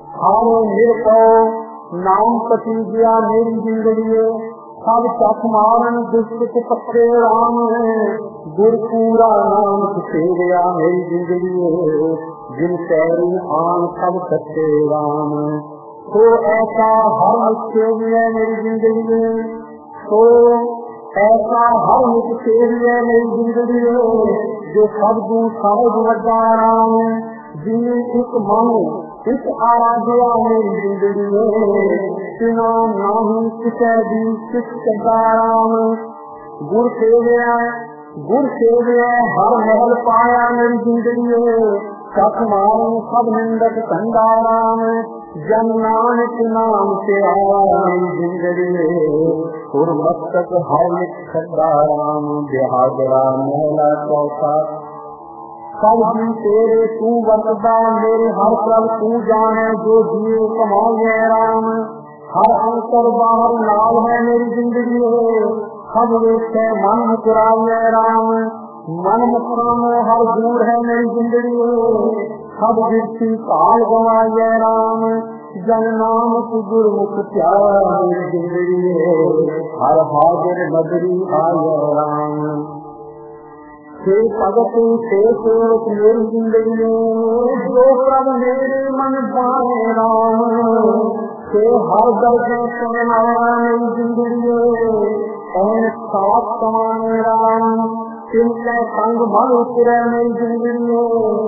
हारे निरपो नाम पति गया मेरी जिंदड़ी सब चख मारन दुष्ट पत्ते राम गुर पूरा नाम सेवया मेरी जिंदड़ी जिन पैरू आन सब सत्ते राम तो ऐसा हर सेविया मेरी जिंदड़ी तो ऐसा हर मुख सेविया मेरी जिंदड़ी जो सब दू सब वड्डा राम जिन्हें एक मन इस आराध्या मेरी जिंदड़ी तिना नाही किसे दी किस राम गुर सेविया हर महल पाया मेरी जिंदड़ी सख मारो सब निंदक कंधा राम जन नानक नाम से आया मेरी जिंदड़ी सुर मस्तक हर खड्डा राम बिहादरा महला चौथा सब जी तेरे तू वरदा मेरे हर प्रभ तू जाने जो जिए कमाए राम हर अंतर बाहर नाल है मेरी जिंदड़ी सब वेखे मन मुकुराए राम मन मुकुराम हर दूर है मेरी जिंदड़ी सब गिरती काल गवाए राम जन नाम गुरमुख प्यारा मेरी जिंदड़ी हर हाजिर बदरी आए राम से भगत से सोच मेरी जिंदगी जो प्रभ मेरे मन पाए राम से हर दर्जे सुना मेरी जिंदगी और साथ समाए राम चिंता संग मन उतरे मेरी जिंदगी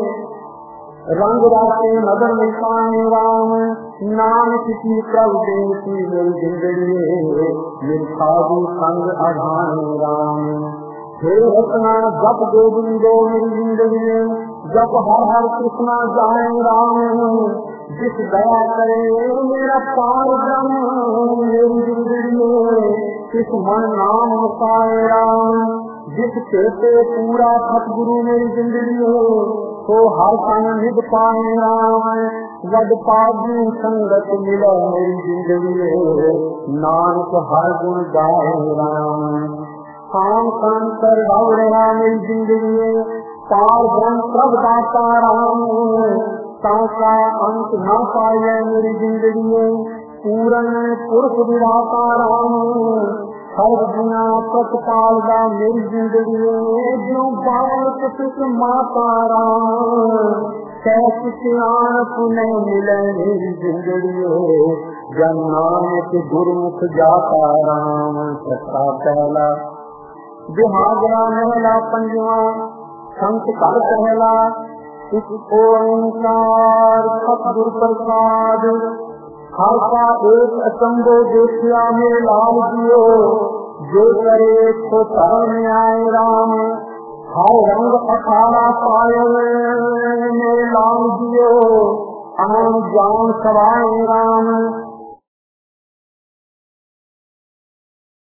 रंग राते नगर निशाने राम नाम किसी प्रभ देती मेरी जिंदगी मेरी साधु संग अधाने राम हे रत्ना जप गोविंदो मेरी जिंदगी जप हर हर कृष्णा जाए राम जिस दया करे मेरा पार ब्रह्म मेरी जिंदगी किस मन नाम मुसाए राम जिस चेते पूरा सतगुरु मेरी जिंदगी तो हर संग निध पाए राम वड पागी संगत मिला मेरी जिंदगी नानक हर गुण गाए राम शाम कर रहा मेरी जिंदगी पार ब्रह्म प्रभ दाता राम ताका अंत न पाए मेरी जिंदगी पूरन पुरुष विधाता राम हर दुनिया प्रतिपाल दा मेरी जिंदगी जो बालक सुख माता राम कैसे सियान पुनः मिले मेरी जिंदगी जन नानक गुरमुख जाता राम सत्ता पहला बिहागरा महला पंजवा संत कर पहला इस ओंकार सतगुर प्रसाद हर का एक अचंभो देखिया में लाल जियो जो करे तो तरन आए राम हर रंग अखाड़ा पाए में लाल जियो आन जान सवाए राम